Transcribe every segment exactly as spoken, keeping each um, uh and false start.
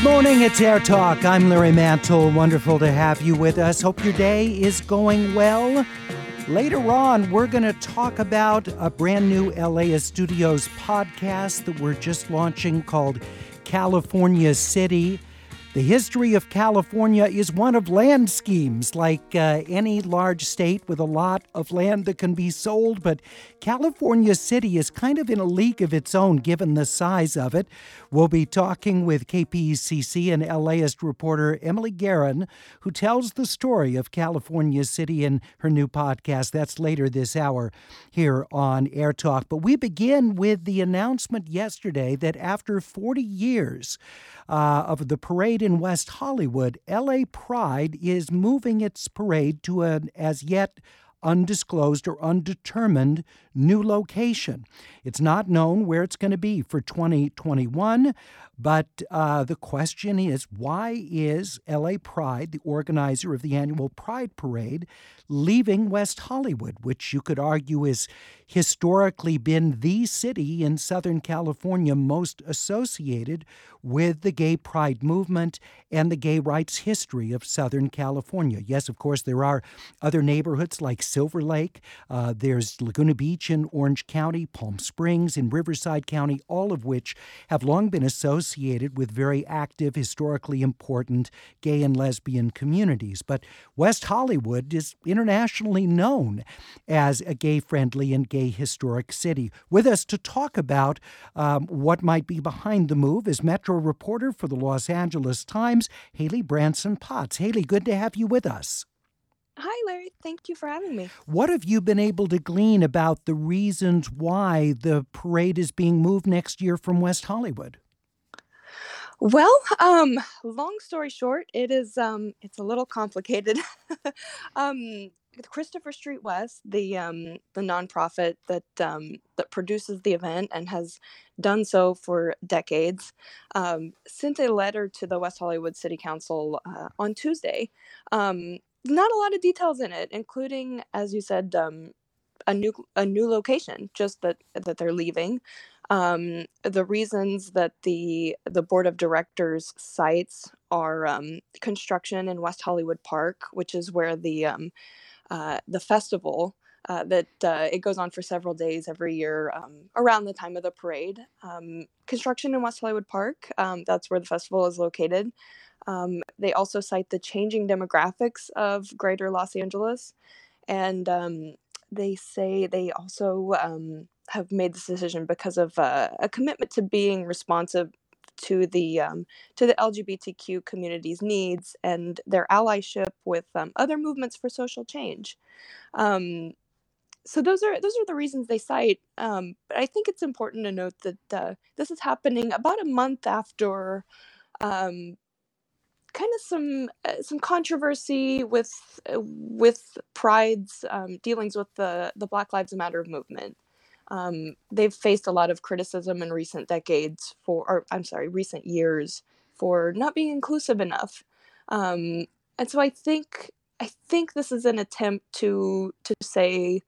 morning, it's Air Talk. I'm Larry Mantle. Wonderful to have you with us. Hope your day is going well. Later on, we're going to talk about a brand new L A Studios podcast that we're just launching called California City. The history of California is one of land schemes, like uh, any large state with a lot of land that can be sold. But California City is kind of in a league of its own, given the size of it. We'll be talking with K P C C and LAist reporter Emily Guerin, who tells the story of California City in her new podcast. That's later this hour here on Air Talk. But we begin with the announcement yesterday that after forty years uh, of the parade in West Hollywood, L A Pride is moving its parade to an as yet undisclosed or undetermined new location. It's not known where it's going to be for twenty twenty-one, but uh, the question is, why is L A Pride, the organizer of the annual Pride Parade, leaving West Hollywood, which you could argue is historically been the city in Southern California most associated with the gay pride movement and the gay rights history of Southern California. Yes, of course, there are other neighborhoods like Silver Lake. Uh, there's Laguna Beach in Orange County, Palm Springs in Riverside County, all of which have long been associated with very active, historically important gay and lesbian communities. But West Hollywood is internationally known as a gay-friendly and gay historic city. With us to talk about um, what might be behind the move is Metro reporter for the Los Angeles Times, Haley Branson Potts. Haley, good to have you with us. Hi, Larry. Thank you for having me. What have you been able to glean about the reasons why the parade is being moved next year from West Hollywood? Well, um, long story short, it is um, it's a little complicated. um, Christopher Street West, the um, the nonprofit that um, that produces the event and has done so for decades, um, sent a letter to the West Hollywood City Council uh, on Tuesday. Um, not a lot of details in it, including, as you said, um, a new a new location, just that that they're leaving. Um, the reasons that the the board of directors cites are um, construction in West Hollywood Park, which is where the um, uh, the festival uh, that uh, it goes on for several days every year um, around the time of the parade. Um, construction in West Hollywood Park, um, that's where the festival is located. Um, they also cite the changing demographics of greater Los Angeles, and um, they say they also um, have made this decision because of uh, a commitment to being responsive to the um, to the L G B T Q community's needs and their allyship with um, other movements for social change. Um, so those are those are the reasons they cite. Um, but I think it's important to note that uh, this is happening about a month after um, kind of some uh, some controversy with uh, with Pride's um, dealings with the the Black Lives Matter movement. Um, they've faced a lot of criticism in recent decades for, or I'm sorry, recent years for not being inclusive enough. Um, and so I think I think this is an attempt to to say,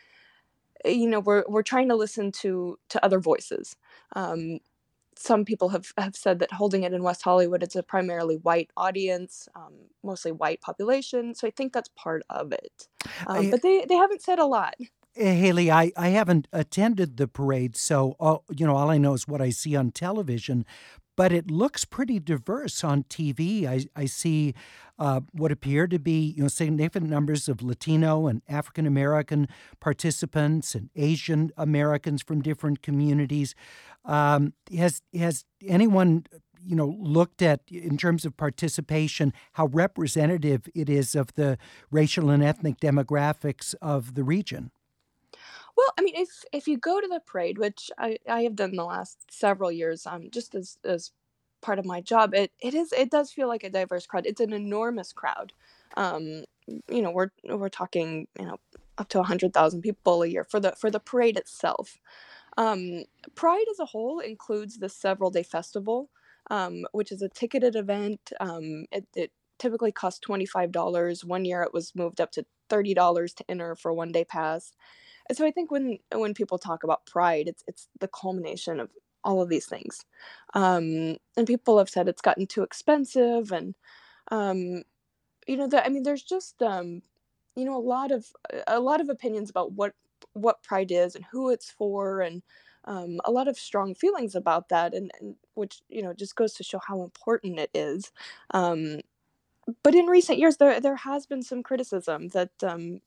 you know, we're we're trying to listen to to other voices. Um, some people have, have said that holding it in West Hollywood, it's a primarily white audience, um, mostly white population. So I think that's part of it. Um, I, but they, they haven't said a lot. Haley, I, I haven't attended the parade, so all, you know all I know is what I see on television. But it looks pretty diverse on T V. I, I see uh, what appear to be you know significant numbers of Latino and African American participants and Asian Americans from different communities. Um, has has anyone you know looked at, in terms of participation, how representative it is of the racial and ethnic demographics of the region? Well, I mean, if if you go to the parade, which I, I have done the last several years, um, just as as part of my job, it it is it does feel like a diverse crowd. It's an enormous crowd. Um, you know, we're we're talking, you know, up to a hundred thousand people a year for the for the parade itself. Um, Pride as a whole includes the several day festival, um, which is a ticketed event. Um, it, it typically costs twenty-five dollars. One year it was moved up to thirty dollars to enter for a one day pass. And so I think when when people talk about Pride, it's it's the culmination of all of these things. Um, and people have said it's gotten too expensive, and um, you know, that I mean, there's just um, you know, a lot of a lot of opinions about what what Pride is and who it's for, and um, a lot of strong feelings about that, and, and which you know just goes to show how important it is. Um, but in recent years, there there has been some criticism that um,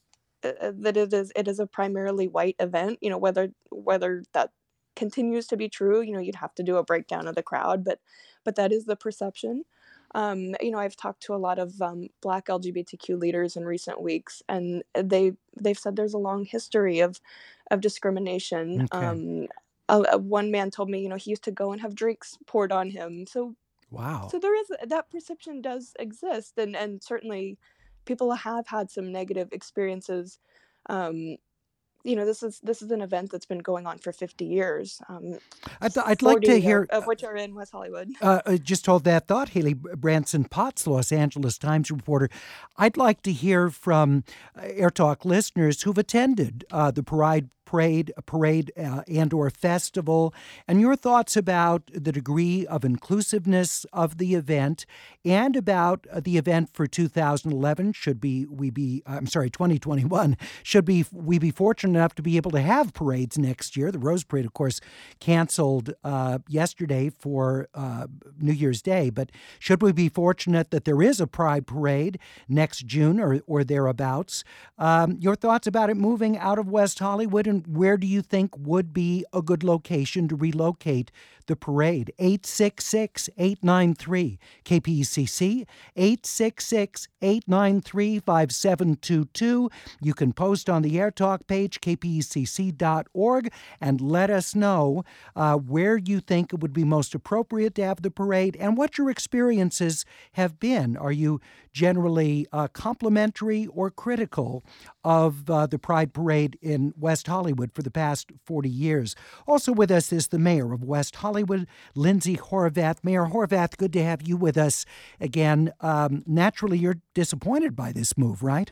uh, that it is it is a primarily white event. You know, whether whether that continues to be true, you know, you'd have to do a breakdown of the crowd, but but that is the perception. Um, you know, I've talked to a lot of um, Black L G B T Q leaders in recent weeks, and they they've said there's a long history of of discrimination. Okay. Um, a, a- one man told me, you know, he used to go and have drinks poured on him. So Wow. so there is that perception does exist, and and certainly people have had some negative experiences. Um, you know, this is this is an event that's been going on for fifty years. Um, I'd, I'd like to forty of, hear. of which are in West Hollywood. Uh, uh, just hold that thought, Haley Branson Potts, Los Angeles Times reporter. I'd like to hear from uh, Air Talk listeners who've attended uh, the Pride Parade, parade uh, and or festival, and your thoughts about the degree of inclusiveness of the event, and about uh, the event for two thousand eleven. Should be we be I'm sorry, twenty twenty-one. Should be we be fortunate enough to be able to have parades next year? The Rose Parade, of course, canceled uh, yesterday for uh, New Year's Day, but should we be fortunate that there is a Pride Parade next June or or thereabouts? Um, your thoughts about it moving out of West Hollywood, and where do you think would be a good location to relocate the parade? eight six six, eight nine three, K P E C C, eight six six, eight nine three, five seven two two. You can post on the Air Talk page, k p e c c dot org, and let us know uh, where you think it would be most appropriate to have the parade and what your experiences have been. Are you generally uh, complimentary or critical of uh, the Pride Parade in West Hollywood for the past forty years? Also with us is the mayor of West Hollywood, Lindsay Horvath. Mayor Horvath, good to have you with us again. Um, naturally, you're disappointed by this move, right?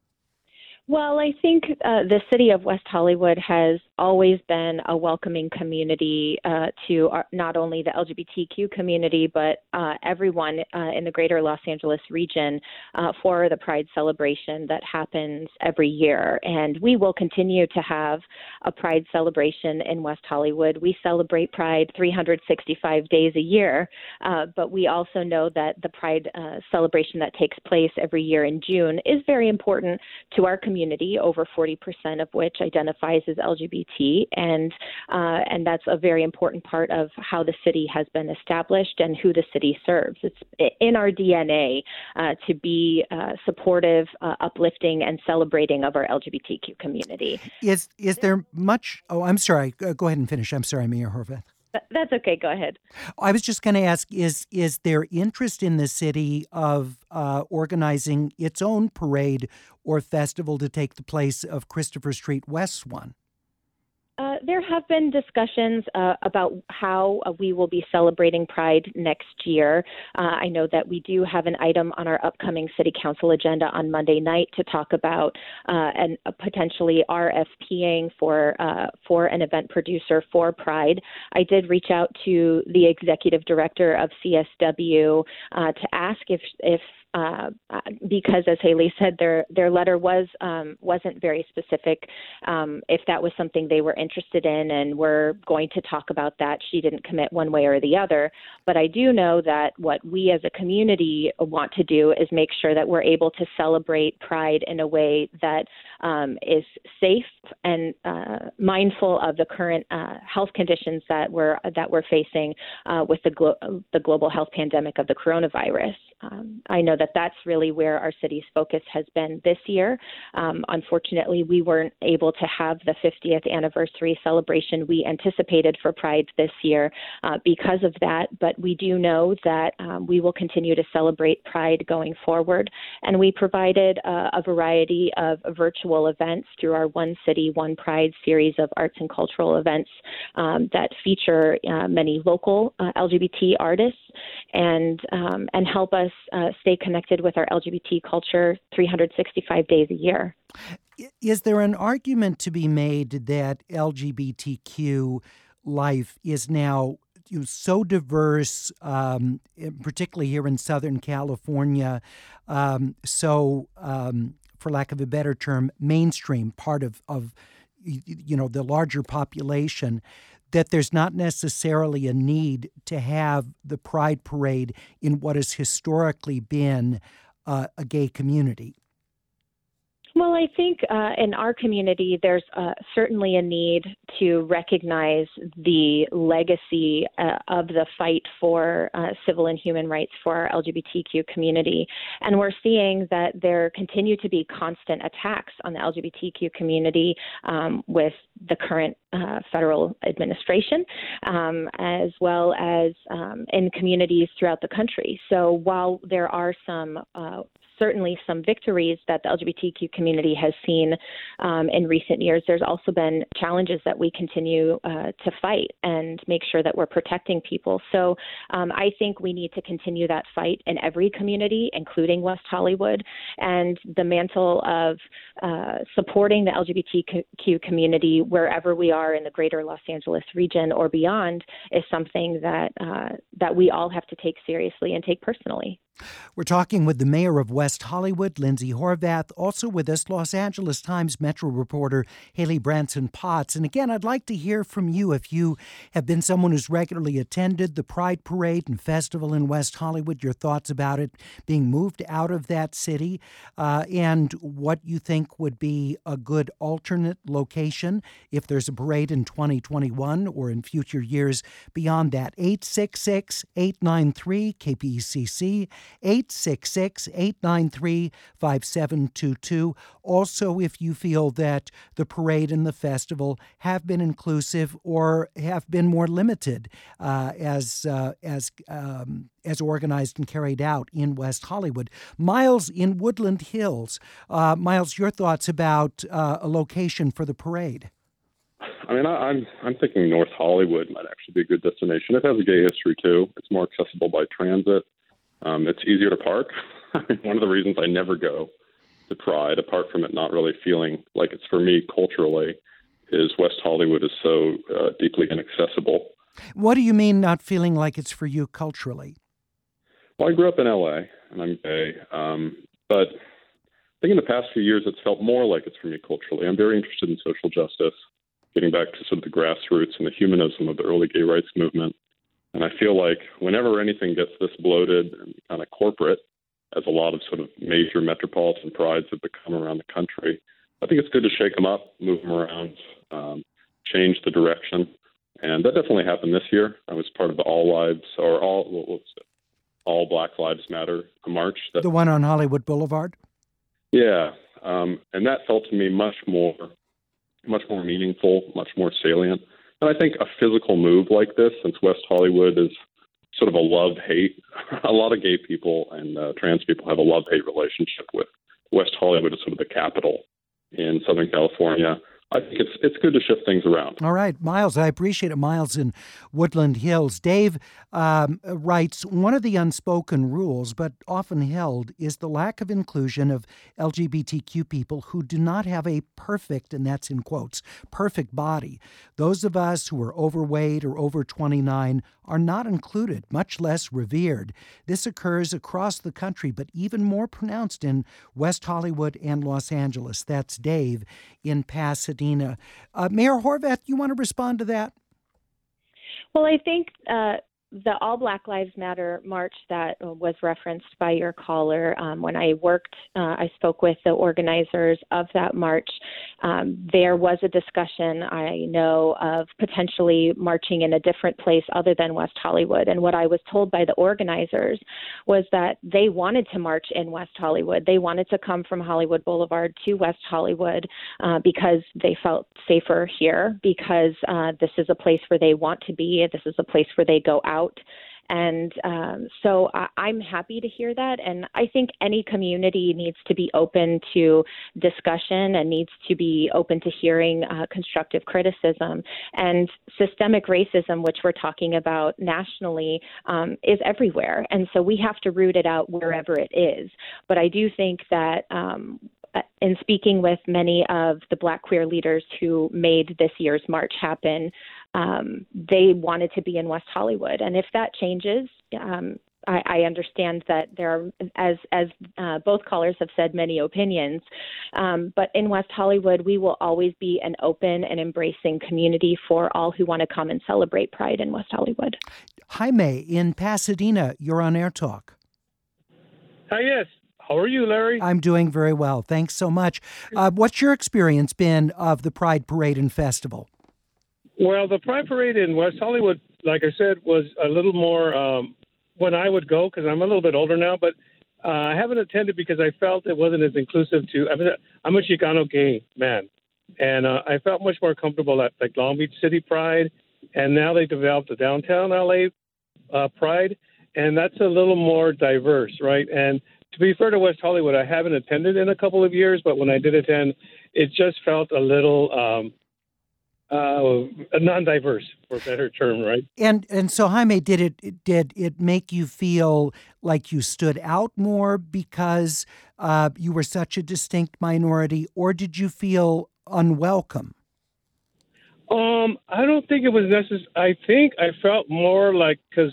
Well, I think uh, the city of West Hollywood has always been a welcoming community uh, to our, not only the L G B T Q community, but uh, everyone uh, in the greater Los Angeles region uh, for the Pride celebration that happens every year. And we will continue to have a Pride celebration in West Hollywood. We celebrate Pride three hundred sixty-five days a year, uh, but we also know that the Pride uh, celebration that takes place every year in June is very important to our community. Community, over forty percent of which identifies as L G B T, and uh, and that's a very important part of how the city has been established and who the city serves. It's in our D N A uh, to be uh, supportive, uh, uplifting, and celebrating of our L G B T Q community. Is is there much? Oh, I'm sorry. Go ahead and finish. I'm sorry, Mayor Horvath. That's okay. Go ahead. I was just going to ask, is is there interest in the city of uh, organizing its own parade or festival to take the place of Christopher Street West's one? Uh, there have been discussions uh, about how uh, we will be celebrating Pride next year. Uh, I know that we do have an item on our upcoming City Council agenda on Monday night to talk about uh, and uh, potentially RFPing for uh, for an event producer for Pride. I did reach out to the executive director of C S W uh, to ask if if Uh, because, as Haley said, their their letter was um, wasn't very specific. Um, if that was something they were interested in, and we're going to talk about that, she didn't commit one way or the other. But I do know that what we as a community want to do is make sure that we're able to celebrate Pride in a way that um, is safe and uh, mindful of the current uh, health conditions that we're that we're facing uh, with the glo- the global health pandemic of the coronavirus. Um, I know that that's really where our city's focus has been this year. Um, unfortunately, we weren't able to have the fiftieth anniversary celebration we anticipated for Pride this year uh, because of that. But we do know that um, we will continue to celebrate Pride going forward. And we provided uh, a variety of virtual events through our One City, One Pride series of arts and cultural events um, that feature uh, many local uh, L G B T artists and um, and help us uh, stay connected with our L G B T culture three hundred sixty-five days a year. Is there an argument to be made that L G B T Q life is now you know, so diverse, um, particularly here in Southern California. Um, so, um, for lack of a better term, mainstream part of, of you know, the larger population, that there's not necessarily a need to have the Pride Parade in what has historically been uh, a gay community. Well, I think uh, in our community, there's uh, certainly a need to recognize the legacy uh, of the fight for uh, civil and human rights for our L G B T Q community. And we're seeing that there continue to be constant attacks on the L G B T Q community um, with the current uh, federal administration, um, as well as um, in communities throughout the country. So while there are some uh, certainly some victories that the L G B T Q community has seen um, in recent years, there's also been challenges that we continue uh, to fight and make sure that we're protecting people. So um, I think we need to continue that fight in every community, including West Hollywood. And the mantle of uh, supporting the L G B T Q community wherever we are in the greater Los Angeles region or beyond is something that uh, that we all have to take seriously and take personally. We're talking with the mayor of West Hollywood, Lindsay Horvath. Also with us, Los Angeles Times Metro reporter Haley Branson Potts. And again, I'd like to hear from you if you have been someone who's regularly attended the Pride Parade and Festival in West Hollywood, your thoughts about it being moved out of that city, uh, and what you think would be a good alternate location if there's a parade in twenty twenty-one or in future years beyond that. eight six six, eight nine three, K P C C. eight six six, eight nine three, five seven two two. Also, if you feel that the parade and the festival have been inclusive or have been more limited uh, as uh, as um, as organized and carried out in West Hollywood. Miles in Woodland Hills. Uh, Miles, your thoughts about uh, a location for the parade? I mean, I, I'm I'm thinking North Hollywood might actually be a good destination. It has a gay history, too. It's more accessible by transit. Um, it's easier to park. One of the reasons I never go to Pride, apart from it not really feeling like it's for me culturally, is West Hollywood is so uh, deeply inaccessible. What do you mean not feeling like it's for you culturally? Well, I grew up in L A, and I'm gay, um, but I think in the past few years it's felt more like it's for me culturally. I'm very interested in social justice, getting back to sort of the grassroots and the humanism of the early gay rights movement. And I feel like whenever anything gets this bloated and kind of corporate, as a lot of sort of major metropolitan prides have become around the country, I think it's good to shake them up, move them around, um, change the direction. And that definitely happened this year. I was part of the All Lives, or All what was it? All Black Lives Matter march. That, the one on Hollywood Boulevard? Yeah. Um, and that felt to me much more, much more meaningful, much more salient. And I think a physical move like this, since West Hollywood is sort of a love-hate, a lot of gay people and uh, trans people have a love-hate relationship with West Hollywood as sort of the capital in Southern California. I think it's it's good to shift things around. All right, Miles, I appreciate it. Miles in Woodland Hills. Dave um, writes, one of the unspoken rules, but often held, is the lack of inclusion of L G B T Q people who do not have a perfect, and that's in quotes, perfect body. Those of us who are overweight or over twenty-nine are not included, much less revered. This occurs across the country, but even more pronounced in West Hollywood and Los Angeles. That's Dave in Pasadena. Uh, Mayor Horvath, you want to respond to that? Well, I think uh, the All Black Lives Matter march that was referenced by your caller, um, when I worked, uh, I spoke with the organizers of that march. Um, there was a discussion, I know, of potentially marching in a different place other than West Hollywood. And what I was told by the organizers was that they wanted to march in West Hollywood. They wanted to come from Hollywood Boulevard to West Hollywood uh, because they felt safer here, because uh, this is a place where they want to be. This is a place where they go out. And um, so I, I'm happy to hear that. And I think any community needs to be open to discussion and needs to be open to hearing uh, constructive criticism. And systemic racism, which we're talking about nationally, um, is everywhere. And so we have to root it out wherever it is. But I do think that um, in speaking with many of the Black queer leaders who made this year's march happen, um, they wanted to be in West Hollywood. And if that changes, um, I, I understand that there are, as as uh, both callers have said, many opinions. Um, but in West Hollywood, we will always be an open and embracing community for all who want to come and celebrate Pride in West Hollywood. Jaime, in Pasadena, you're on Air Talk. Hi, yes. How are you, Larry? I'm doing very well. Thanks so much. Uh, what's your experience been of the Pride Parade and Festival? Well, the Pride Parade in West Hollywood, like I said, was a little more um, when I would go, because I'm a little bit older now, but uh, I haven't attended because I felt it wasn't as inclusive to, I mean, I'm a Chicano gay man, and uh, I felt much more comfortable at like Long Beach City Pride, and now they developed the downtown L A uh, Pride, and that's a little more diverse, right? And to be fair to West Hollywood, I haven't attended in a couple of years, but when I did attend, it just felt a little um, uh, non-diverse, for a better term, right? And and so, Jaime, did it did it make you feel like you stood out more because uh, you were such a distinct minority, or did you feel unwelcome? Um, I don't think it was necessary. I think I felt more like, because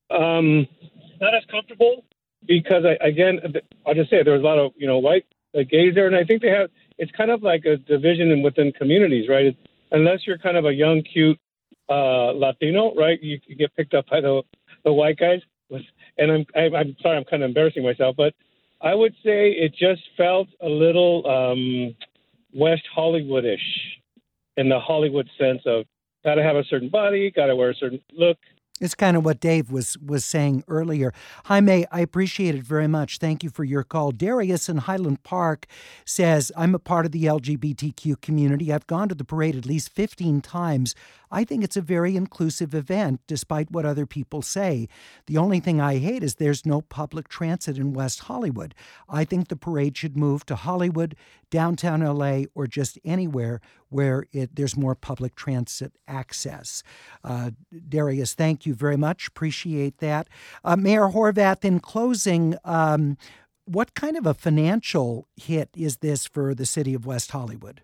um, not as comfortable. Because I, again, I'll just say there was a lot of, you know, white uh, gays there, and I think they have. It's kind of like a division in, within communities, right? It's, unless you're kind of a young, cute uh, Latino, right? You, you get picked up by the the white guys. And I'm I, I'm sorry, I'm kind of embarrassing myself, but I would say it just felt a little um, West Hollywood-ish in the Hollywood sense of got to have a certain body, got to wear a certain look. It's kind of what Dave was was saying earlier. Jaime, I appreciate it very much. Thank you for your call. Darius in Highland Park says, I'm a part of the L G B T Q community. I've gone to the parade at least fifteen times. I think it's a very inclusive event, despite what other people say. The only thing I hate is there's no public transit in West Hollywood. I think the parade should move to Hollywood, downtown L A, or just anywhere where it, there's more public transit access. Uh, Darius, thank you very much. Appreciate that. Uh, Mayor Horvath, in closing, um, what kind of a financial hit is this for the city of West Hollywood?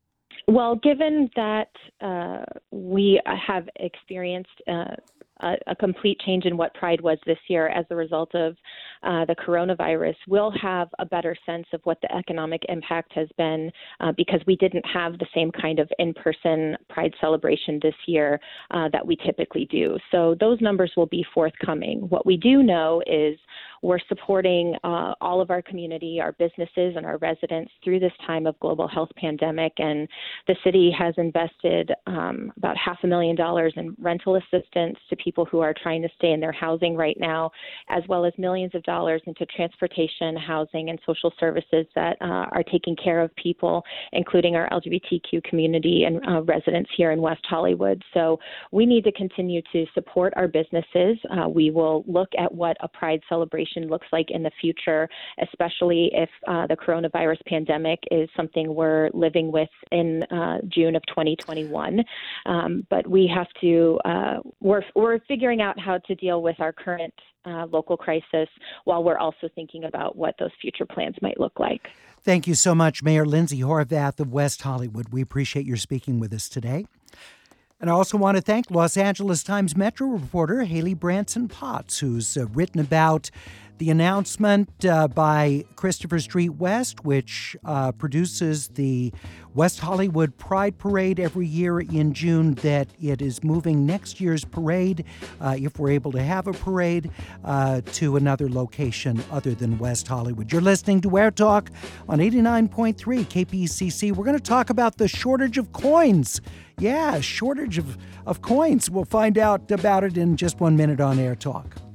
Well, given that uh, we have experienced uh, a, a complete change in what Pride was this year as a result of uh, the coronavirus, we'll have a better sense of what the economic impact has been uh, because we didn't have the same kind of in-person Pride celebration this year uh, that we typically do. So those numbers will be forthcoming. What we do know is we're supporting uh, all of our community, our businesses, and our residents through this time of global health pandemic. And the city has invested um, about half a million dollars in rental assistance to people who are trying to stay in their housing right now, as well as millions of dollars into transportation, housing, and social services that uh, are taking care of people, including our L G B T Q community and uh, residents here in West Hollywood. So we need to continue to support our businesses. Uh, we will look at what a Pride celebration looks like in the future, especially if uh, the coronavirus pandemic is something we're living with in uh, June of twenty twenty-one. Um, but we have to, uh, we're, we're figuring out how to deal with our current uh, local crisis while we're also thinking about what those future plans might look like. Thank you so much, Mayor Lindsay Horvath of West Hollywood. We appreciate your speaking with us today. And I also want to thank Los Angeles Times Metro reporter Haley Branson Potts, who's uh, written about the announcement uh, by Christopher Street West, which uh, produces the West Hollywood Pride Parade every year in June, that it is moving next year's parade, uh, if we're able to have a parade, uh, to another location other than West Hollywood. You're listening to Air Talk on eighty-nine point three K P C C. We're going to talk about the shortage of coins. Yeah, shortage of, of coins. We'll find out about it in just one minute on Air Talk.